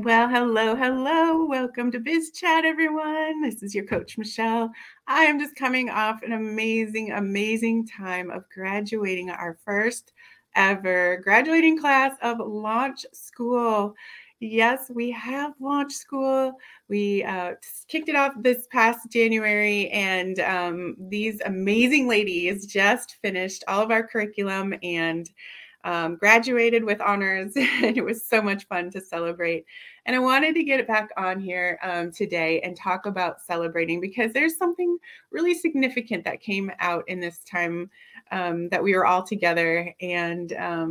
Well, hello, hello. Welcome to Biz Chat, everyone. This is your coach, Michelle. I am just coming off an amazing, amazing time of graduating our first ever graduating class of Launch School. Yes, we have Launch School. We kicked it off this past January, and these amazing ladies just finished all of our curriculum and graduated with honors. And it was so much fun to celebrate. And I wanted to get it back on here today and talk about celebrating because there's something really significant that came out in this time that we were all together. And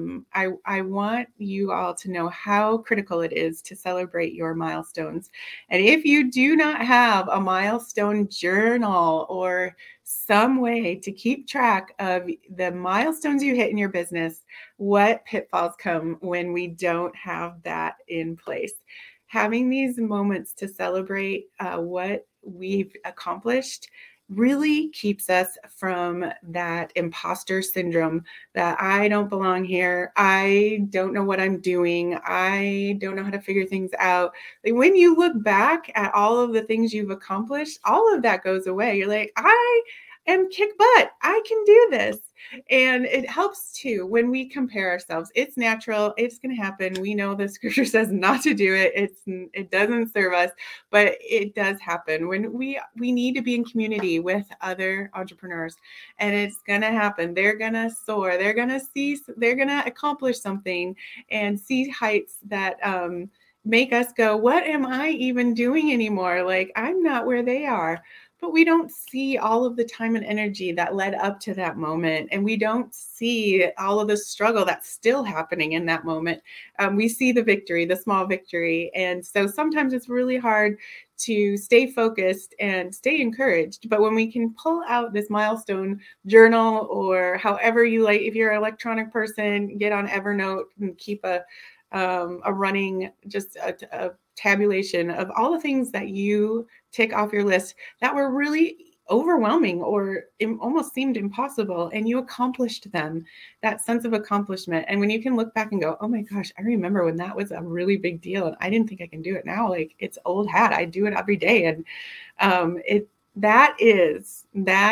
I want you all to know how critical it is to celebrate your milestones. And if you do not have a milestone journal or some way to keep track of the milestones you hit in your business, what pitfalls come when we don't have that in place. Having these moments to celebrate what we've accomplished really keeps us from that imposter syndrome that I don't belong here. I don't know what I'm doing. I don't know how to figure things out. Like when you look back at all of the things you've accomplished, all of that goes away. You're like, I am kick butt. I can do this. And it helps too when we compare ourselves. It's natural. It's going to happen. We know the scripture says not to do it. It doesn't serve us, but it does happen when we need to be in community with other entrepreneurs, and it's going to happen. They're going to soar. They're going to accomplish something and see heights that make us go, what am I even doing anymore? Like, I'm not where they are. But we don't see all of the time and energy that led up to that moment. And we don't see all of the struggle that's still happening in that moment. We see the victory, the small victory. And so sometimes it's really hard to stay focused and stay encouraged. But when we can pull out this milestone journal, or however you like, if you're an electronic person, get on Evernote and keep a running, just a tabulation of all the things that you tick off your list that were really overwhelming or almost seemed impossible, and you accomplished them. That sense of accomplishment. And when you can look back and go, oh my gosh, I remember when that was a really big deal and I didn't think I can do it now. Like, it's old hat. I do it every day. And that is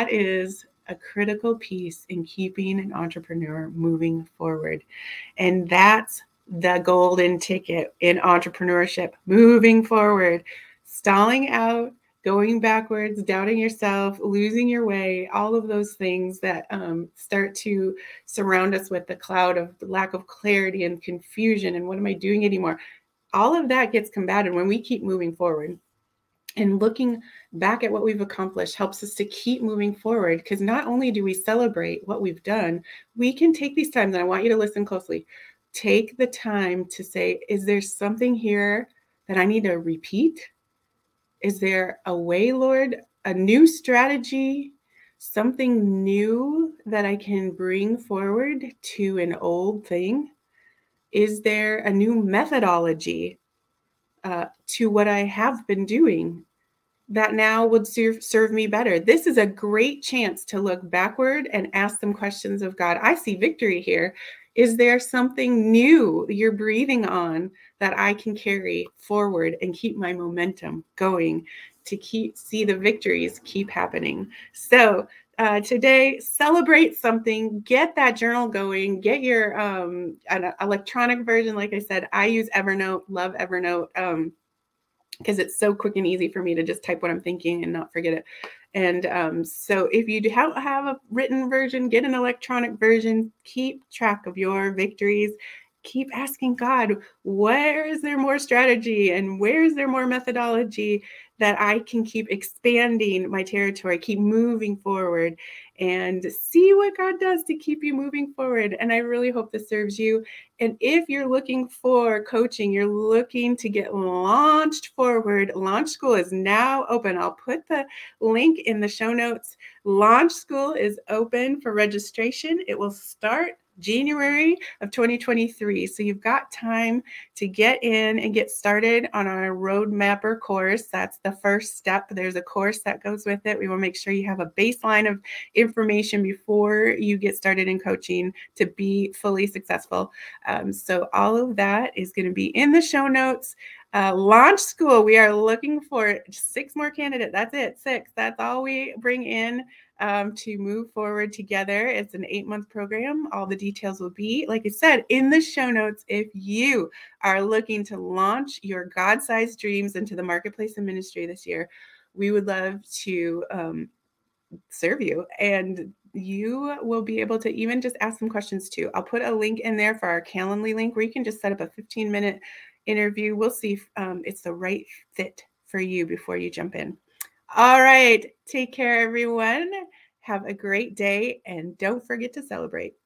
a critical piece in keeping an entrepreneur moving forward. And that's the golden ticket in entrepreneurship: moving forward. Stalling out, going backwards, doubting yourself, losing your way, all of those things that start to surround us with the cloud of lack of clarity and confusion and what am I doing anymore. All of that gets combated when we keep moving forward. And looking back at what we've accomplished helps us to keep moving forward, because not only do we celebrate what we've done, we can take these times, and I want you to listen closely. Take the time to say, is there something here that I need to repeat? Is there a way, Lord, a new strategy, something new that I can bring forward to an old thing? Is there a new methodology to what I have been doing that now would serve me better? This is a great chance to look backward and ask some questions of God. I see victory here. Is there something new you're breathing on that I can carry forward and keep my momentum going to see the victories keep happening? So today, celebrate something, get that journal going, get your an electronic version. Like I said, I use Evernote, love Evernote. Because it's so quick and easy for me to just type what I'm thinking and not forget it. And so if you have a written version, get an electronic version, keep track of your victories. Keep asking God, where is there more strategy and where is there more methodology that I can keep expanding my territory, keep moving forward, and see what God does to keep you moving forward. And I really hope this serves you. And if you're looking for coaching, you're looking to get launched forward, Launch School is now open. I'll put the link in the show notes. Launch School is open for registration. It will start January of 2023. So you've got time to get in and get started on our Roadmapper course. That's the first step. There's a course that goes with it. We will make sure you have a baseline of information before you get started in coaching to be fully successful. So all of that is going to be in the show notes. Launch School, we are looking for 6 more candidates. That's it, 6. That's all we bring in to move forward together. It's an 8-month program. All the details will be, like I said, in the show notes. If you are looking to launch your God-sized dreams into the marketplace and ministry this year, we would love to serve you, and you will be able to even just ask some questions too. I'll put a link in there for our Calendly link where you can just set up a 15-minute interview. We'll see if it's the right fit for you before you jump in. All right. Take care, everyone. Have a great day, and don't forget to celebrate.